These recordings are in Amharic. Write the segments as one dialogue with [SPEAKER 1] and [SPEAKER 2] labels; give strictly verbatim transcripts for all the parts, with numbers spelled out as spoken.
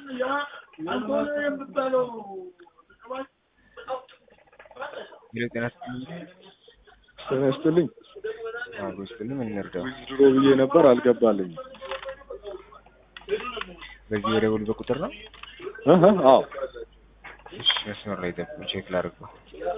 [SPEAKER 1] ይልቀናስ
[SPEAKER 2] ሰነስተልኝ
[SPEAKER 1] አውስተልኝ ምን እንርዳው
[SPEAKER 2] ዊዝድሮ ብዬ ነበር አልገባልኝ
[SPEAKER 1] በዚህ ወደውል በቁጥር ነው
[SPEAKER 2] አሃ አዎ
[SPEAKER 1] እሺ መስመር ላይ ደብ ቼክ ላድርገው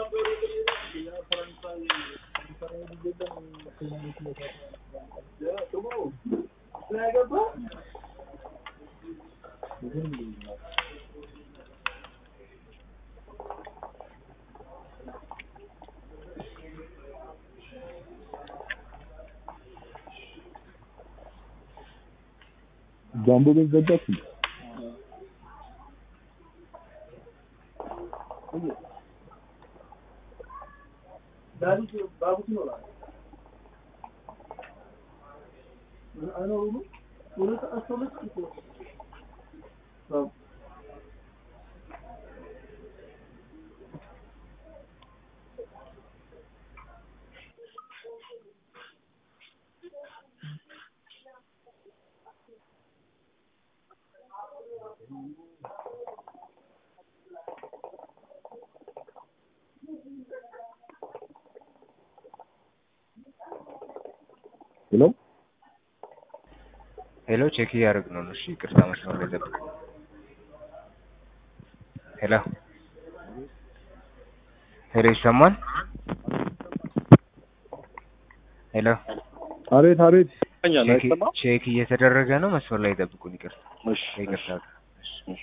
[SPEAKER 2] ጃምቦ በዘጋት ዳሪ ባቡት ነው አና ወሉ ወለተ አስተምት ነው ሄሎ
[SPEAKER 1] ሄሎ ቼክ ያርግ ነው እሺ ይቅርታ መስመር ላይ ደብ ሄሎ ሄሎ ይሰማል ሄሎ
[SPEAKER 2] አቤት አቤት ይሰማኛል አይሰማም
[SPEAKER 1] ቼክ እየተደረገ ነው መስመር ላይ ደብቁን ይቅርታ
[SPEAKER 2] እሺ
[SPEAKER 1] ይቅርታ እሺ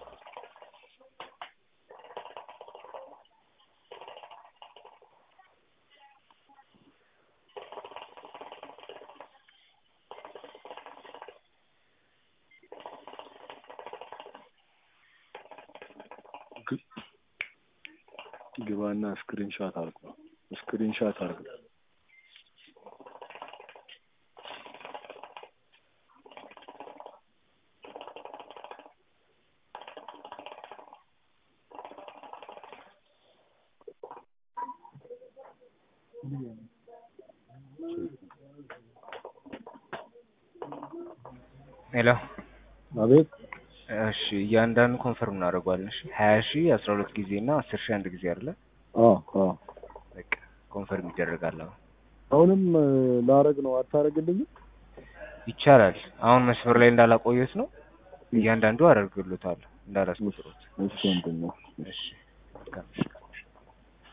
[SPEAKER 2] ግባና ስክሪንሾት አርጉ ስክሪንሾት አርጉ
[SPEAKER 1] ሄሎ
[SPEAKER 2] አቤት
[SPEAKER 1] እሺ ያንዳን ኮንፈርም እናደርጋለን እሺ ሃያ ሺህ አስራ ሁለት ጊዜ እና አስር ሺህ አንድ ጊዜ አይደለ
[SPEAKER 2] አዎ አዎ
[SPEAKER 1] በቃ ኮንፈርም ይደረጋል
[SPEAKER 2] አሁንም ላረግ ነው አታረግልኝ
[SPEAKER 1] ይቻላል አሁን መስመር ላይ እንዳላቆየት ነው ያንዳንዱ አደርግልዎታል እንዳላስቆጥሩት
[SPEAKER 2] እሺ እንዴ ነው
[SPEAKER 1] እሺ